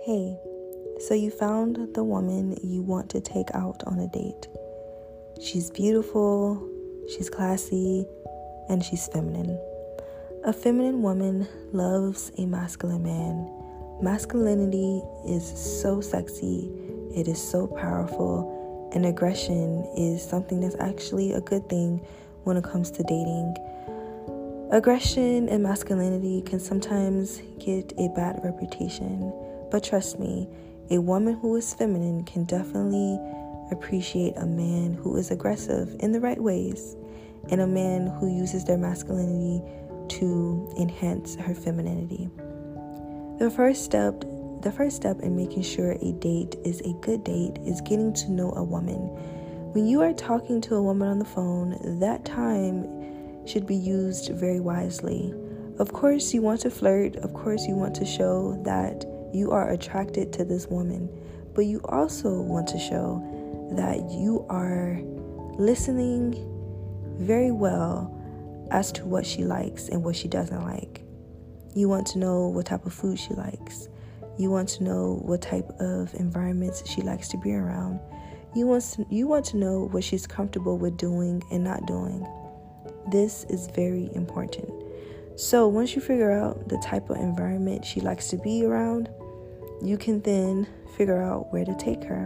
Hey, so you found the woman you want to take out on a date. She's beautiful, she's classy, and she's feminine. A feminine woman loves a masculine man. Masculinity is so sexy, it is so powerful, and aggression is something that's actually a good thing when it comes to dating. Aggression and masculinity can sometimes get a bad reputation, but trust me, a woman who is feminine can definitely appreciate a man who is aggressive in the right ways, and a man who uses their masculinity to enhance her femininity. The first step in making sure a date is a good date is getting to know a woman. When you are talking to a woman on the phone, that time should be used very wisely. Of course, you want to flirt. Of course, you want to show that you are attracted to this woman, but you also want to show that you are listening very well as to what she likes and what she doesn't like. You want to know what type of food she likes. You want to know what type of environments she likes to be around. You want to know what she's comfortable with doing and not doing. This is very important. So once you figure out the type of environment she likes to be around, you can then figure out where to take her.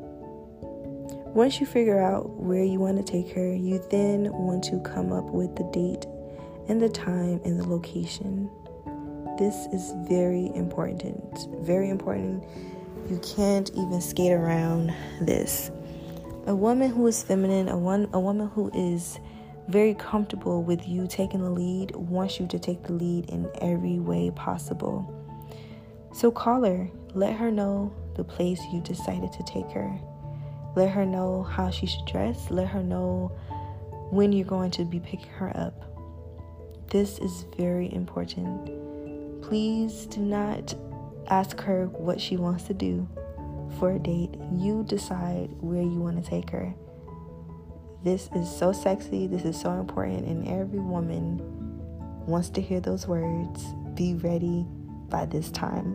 Once you figure out where you want to take her, you then want to come up with the date and the time and the location. This is very important. Very important. You can't even skate around this. A woman who is feminine, a woman who is very comfortable with you taking the lead, wants you to take the lead in every way possible. So call her. Let her know the place you decided to take her. Let her know how she should dress. Let her know when you're going to be picking her up. This is very important. Please do not ask her what she wants to do for a date. You decide where you want to take her. This is so sexy. This is so important. And every woman wants to hear those words. Be ready by this time.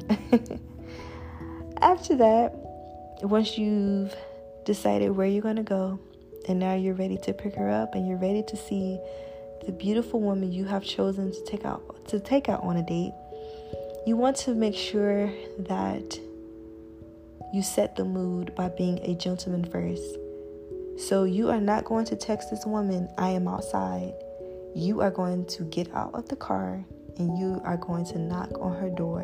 After that, once you've decided where you're going to go, and now you're ready to pick her up, and you're ready to see the beautiful woman you have chosen to take out on a date, you want to make sure that you set the mood by being a gentleman first. So you are not going to text this woman, "I am outside." You are going to get out of the car and you are going to knock on her door,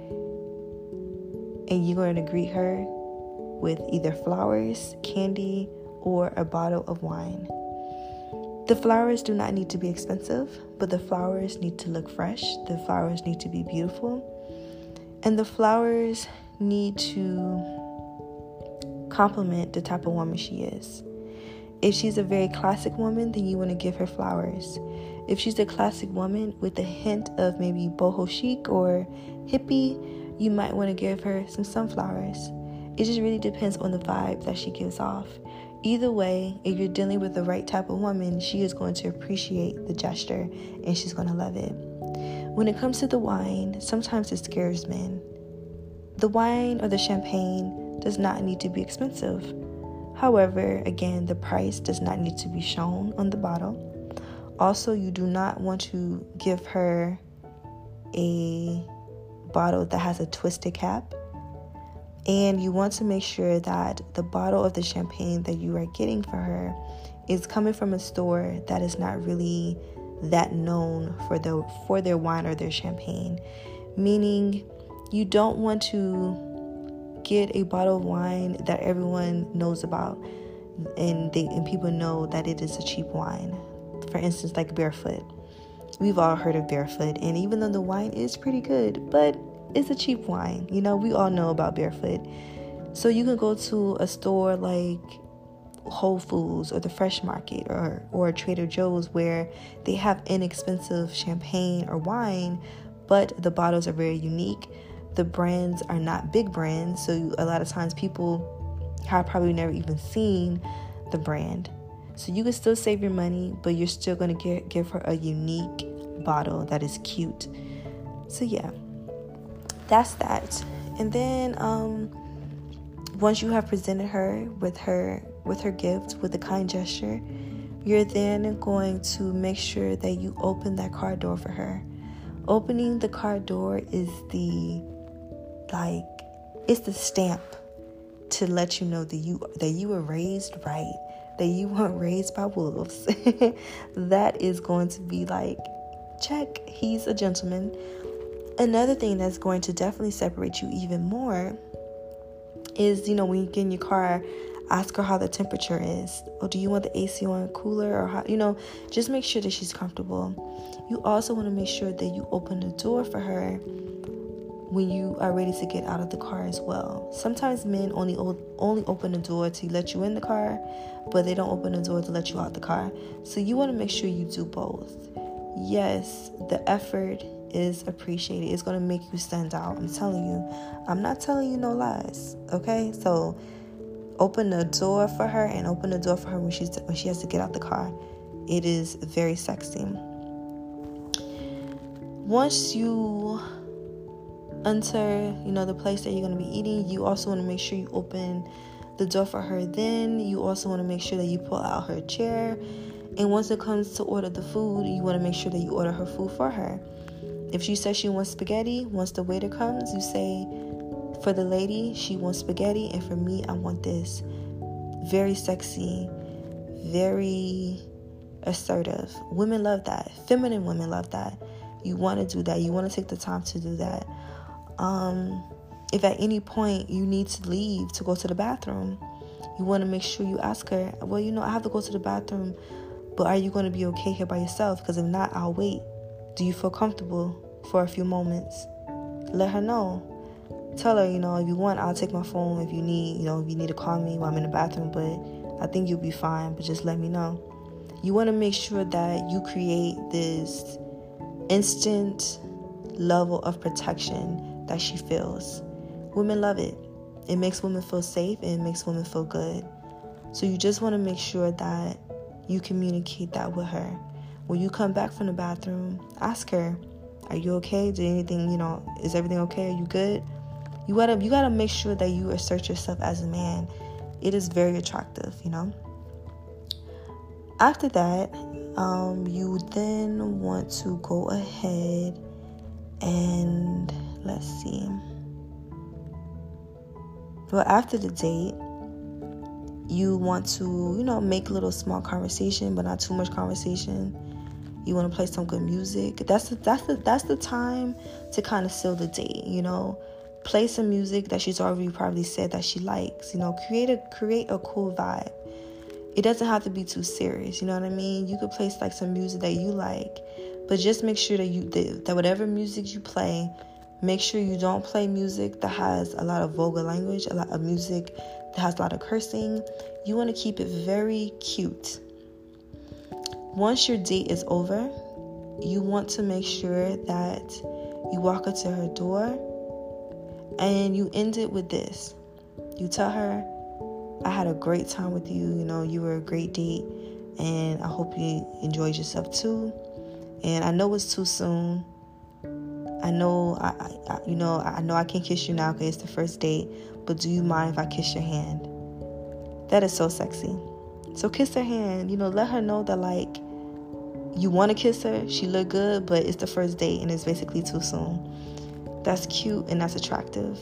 and you're going to greet her with either flowers, candy, or a bottle of wine. The flowers do not need to be expensive, but the flowers need to look fresh. The flowers need to be beautiful. And the flowers need to complement the type of woman she is. If she's a very classic woman, then you want to give her flowers. If she's a classic woman with a hint of maybe boho chic or hippie, you might want to give her some sunflowers. It just really depends on the vibe that she gives off. Either way, if you're dealing with the right type of woman, she is going to appreciate the gesture and she's going to love it. When it comes to the wine, sometimes it scares men. The wine or the champagne does not need to be expensive. However, again, the price does not need to be shown on the bottle. Also, you do not want to give her a bottle that has a twisted cap. And you want to make sure that the bottle of the champagne that you are getting for her is coming from a store that is not really that known for their wine or their champagne. Meaning, you don't want to get a bottle of wine that everyone knows about and people know that it is a cheap wine. For instance, like Barefoot. We've all heard of Barefoot, and even though the wine is pretty good, but it's a cheap wine. You know, we all know about Barefoot. So you can go to a store like Whole Foods or the Fresh Market or Trader Joe's where they have inexpensive champagne or wine, but the bottles are very unique. The brands are not big brands, so a lot of times people have probably never even seen the brand. So you can still save your money, but you're still going to give her a unique bottle that is cute. So yeah, that's that. And then once you have presented her with her gift, with a kind gesture, you're then going to make sure that you open that car door for her. Opening the car door is it's the stamp to let you know that you were raised right, that you weren't raised by wolves. That is going to be like, check, he's a gentleman. Another thing that's going to definitely separate you even more is, when you get in your car, ask her how the temperature is. Or do you want the AC on, cooler, or how, just make sure that she's comfortable. You also want to make sure that you open the door for her when you are ready to get out of the car as well. Sometimes men only open the door to let you in the car, but they don't open the door to let you out the car. So you want to make sure you do both. Yes, the effort is appreciated. It's going to make you stand out. I'm telling you. I'm not telling you no lies. Okay? So open the door for her, and open the door for her when she has to get out the car. It is very sexy. Once you enter, the place that you're going to be eating, you also want to make sure you open the door for her. Then you also want to make sure that you pull out her chair. And once it comes to order the food, you want to make sure that you order her food for her. If she says she wants spaghetti, once the waiter comes, you say, for the lady, she wants spaghetti, and for me, I want this. Very sexy, very assertive. Women love that. Feminine women love that. You want to do that. You want to take the time to do that. If at any point you need to leave to go to the bathroom, you want to make sure you ask her, well, I have to go to the bathroom, but are you going to be okay here by yourself? Because if not, I'll wait. Do you feel comfortable for a few moments? Let her know. Tell her, if you want, I'll take my phone if you need, if you need to call me while I'm in the bathroom, but I think you'll be fine, but just let me know. You want to make sure that you create this instant level of protection that she feels. Women love it. It makes women feel safe, and it makes women feel good. So you just want to make sure that you communicate that with her. When you come back from the bathroom, ask her, are you okay? Did anything, is everything okay? Are you good? You gotta make sure that you assert yourself as a man. It is very attractive, After that, you then want to go ahead and let's see. Well, after the date, you want to, make little small conversation, but not too much conversation. You want to play some good music. That's the time to kind of seal the date, Play some music that she's already probably said that she likes. Create a cool vibe. It doesn't have to be too serious. You know what I mean? You could play like some music that you like, but just make sure that whatever music you play, make sure you don't play music that has a lot of vulgar language, a lot of music that has a lot of cursing. You want to keep it very cute. Once your date is over, you want to make sure that you walk her to her door. And you end it with this. You tell her, I had a great time with you. You were a great date. And I hope you enjoyed yourself too. And I know it's too soon. I know I can't kiss you now because it's the first date. But do you mind if I kiss your hand? That is so sexy. So kiss her hand. Let her know that you want to kiss her. She look good, but it's the first date and it's basically too soon. That's cute and that's attractive.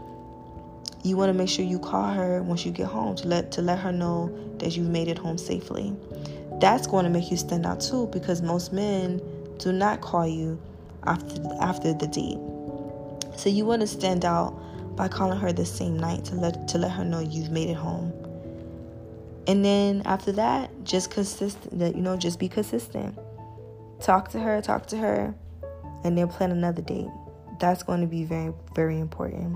You want to make sure you call her once you get home to let her know that you made it home safely. That's going to make you stand out too, because most men do not call you after the date. So you want to stand out by calling her the same night to let her know you've made it home. And then after that, just be consistent. Talk to her, and then plan another date. That's going to be very, very important.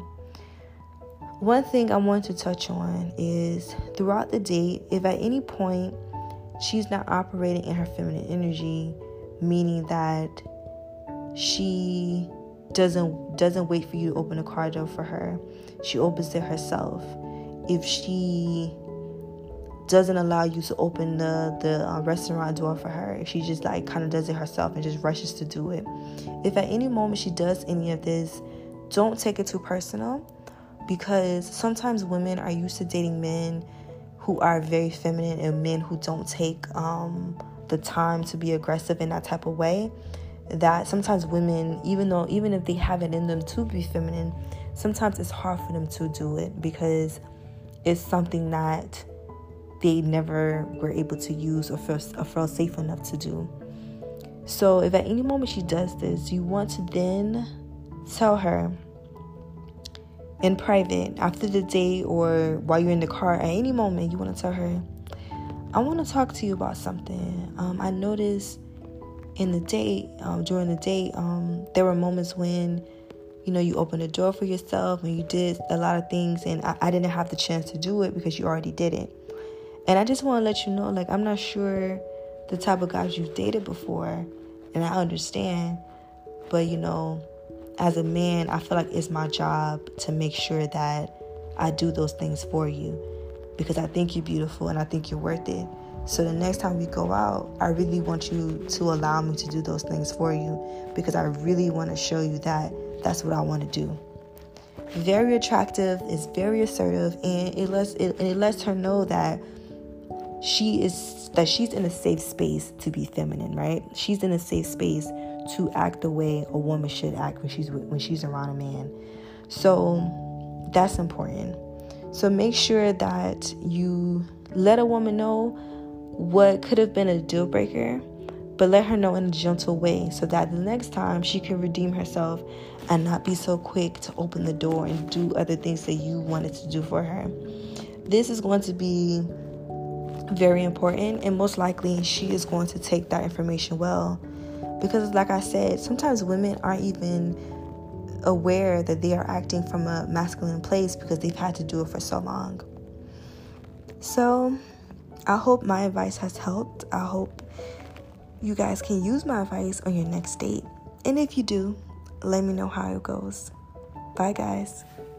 One thing I want to touch on is throughout the date, if at any point she's not operating in her feminine energy, meaning that she doesn't wait for you to open a car door for her, she opens it herself. If she doesn't allow you to open the restaurant door for her, if she just kind of does it herself and just rushes to do it, if at any moment she does any of this, don't take it too personal. because sometimes women are used to dating men who are very feminine and men who don't take the time to be aggressive in that type of way. That sometimes women, even if they have it in them to be feminine, sometimes it's hard for them to do it because it's something that they never were able to use or feel safe enough to do. So if at any moment she does this, you want to then tell her in private, after the date or while you're in the car, at any moment, you want to tell her, I want to talk to you about something. I noticed in the date, during the date, there were moments when, you opened the door for yourself and you did a lot of things, and I didn't have the chance to do it because you already did it. And I just want to let you know, like, I'm not sure the type of guys you've dated before, and I understand, but, as a man, I feel like it's my job to make sure that I do those things for you because I think you're beautiful and I think you're worth it. So the next time we go out, I really want you to allow me to do those things for you because I really want to show you that that's what I want to do. Very attractive, is very assertive, and it lets her know that she's in a safe space to be feminine, right? She's in a safe space to act the way a woman should act when she's around a man. So that's important. So make sure that you let a woman know what could have been a deal breaker, but let her know in a gentle way so that the next time she can redeem herself and not be so quick to open the door and do other things that you wanted to do for her. This is going to be very important, and most likely she is going to take that information well. Because like I said, sometimes women aren't even aware that they are acting from a masculine place because they've had to do it for so long. So I hope my advice has helped. I hope you guys can use my advice on your next date. And if you do, let me know how it goes. Bye, guys.